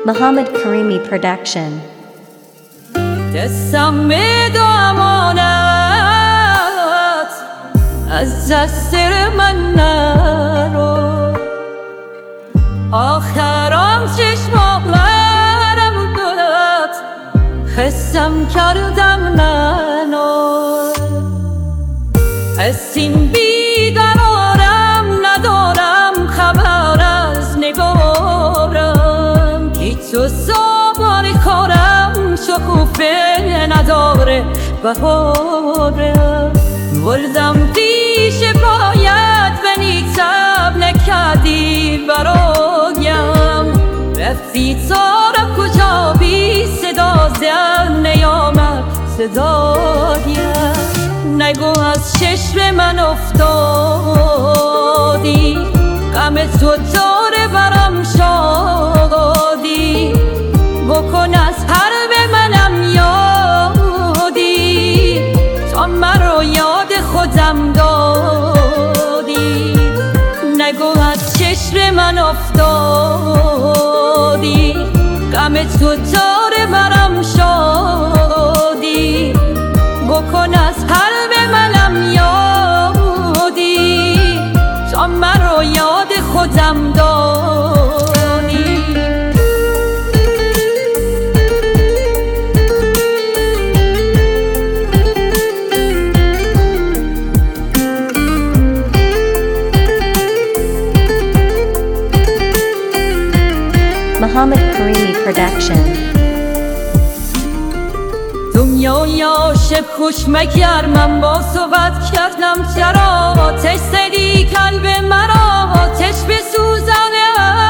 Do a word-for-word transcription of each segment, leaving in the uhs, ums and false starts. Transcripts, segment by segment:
Mohammed Karimi Production. دستم به امانت از دست من نرو، آخرام چشمارم داد حسم کردم ننو، از این بیقرارم ندارم خبر از نگارم، که تو سوار کارم شکوفه نداره بهارم، بردم پیش پایت و نیتب نکردی برایم، رفتی تا را کجا بی صدا زن نیامد صدایم، نگو از چشم من افتادی غم تو داره برم شادی، بکن از حرب منم یادی تا مرا یاد خودم دادی، نگو از چشم من افتادی غم تو داره برم شادی، بکن از حرب منم یادی تا مرا یاد خودم دادی. Mohammed Karimi Production. دنیای عاشق خوش مگر من با صحبت کردم چرا، آتش زدی قلب مرا آتش بسوزانه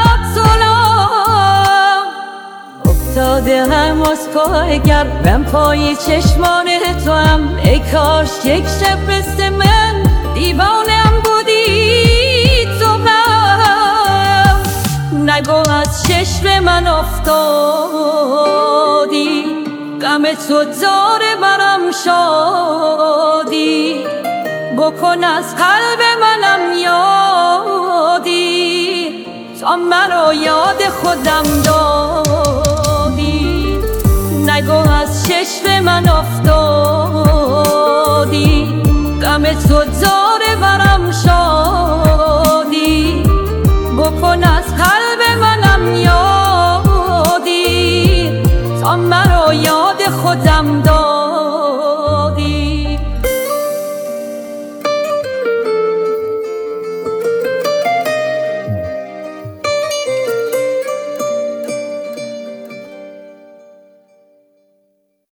افسولا، افتاده هم از پای گرم پای چشمان تو هم، ای کاش یک شب مثل من دیوانم بودی تو هم، نگو از چشم من افتادی غم تو داره برم شادی، بکن از قلب منم یادی تا مرا یاد خودم دادی، نگو از چشم من افتادی غم تو داره